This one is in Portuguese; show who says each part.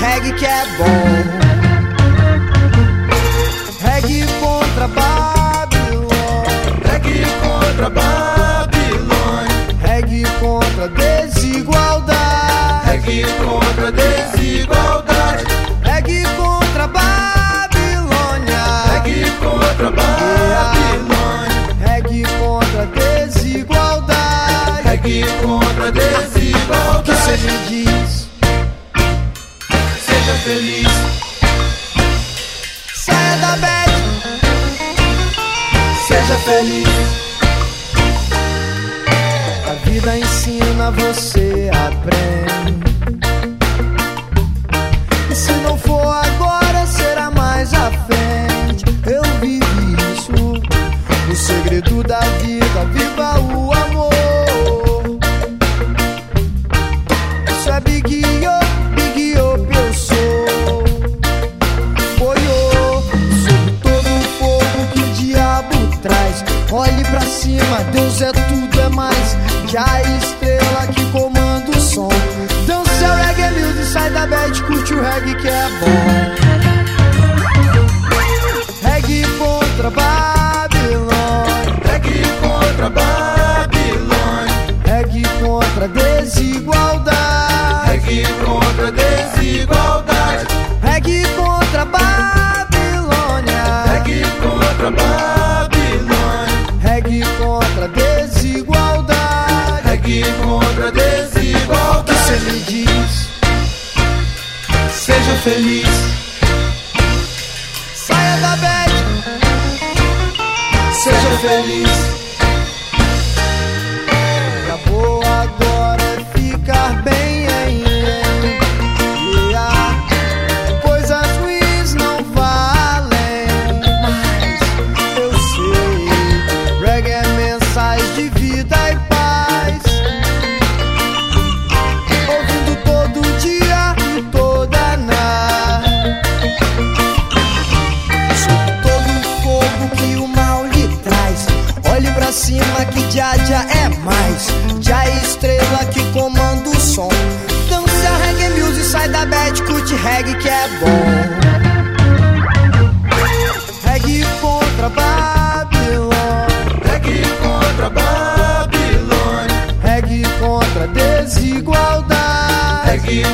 Speaker 1: reggae que é bom. Reggae contra Babilônia,
Speaker 2: reggae contra Babilônia,
Speaker 1: reggae contra desigualdade,
Speaker 2: reggae contra desigualdade,
Speaker 1: reggae contra Babilônia,
Speaker 2: reggae contra Babilônia,
Speaker 1: reggae contra desigualdade,
Speaker 2: reggae contra
Speaker 1: o que
Speaker 2: desigualdade.
Speaker 1: cê me diz?
Speaker 2: Seja feliz,
Speaker 1: Saia da bad,
Speaker 2: seja feliz.
Speaker 1: a vida ensina, você aprende. E se não for agora, será mais à frente. Eu vivi isso, o segredo da vida, viva o amor. Isso é Big Up, eu sou. Boiô, sobre todo o fogo que o diabo traz. Olhe pra cima, Deus é tudo, é mais que a estrela que comanda o som. Dança o reggae music, sai da bad, curte o reggae que é bom. Reggae contra Babilônia,
Speaker 2: Reggae contra Babilônia,
Speaker 1: reggae contra desigualdade,
Speaker 2: reggae contra desigualdade,
Speaker 1: reggae contra Babilônia,
Speaker 2: reggae contra Babilônia,
Speaker 1: reggae contra desigualdade.
Speaker 2: reggae contra
Speaker 1: O que cê
Speaker 2: desigualdade.
Speaker 1: me diz?
Speaker 2: Seja feliz,
Speaker 1: Saia da bad,
Speaker 2: seja feliz.
Speaker 1: pra boa agora é ficar bem, yeah. Coisas ruins não valem mais, eu sei. Reggae é mensagem de vida e paz, ouvindo todo dia e toda noite. Sobre todo o fogo que o mal lhe traz, olhe pra cima que já é mais. Já é estrela que comanda o som. Dança reggae music, sai da bad, curte reggae que é bom. Reggae contra Babilônia,
Speaker 2: Reggae contra Babilônia,
Speaker 1: reggae contra desigualdade,
Speaker 2: reggae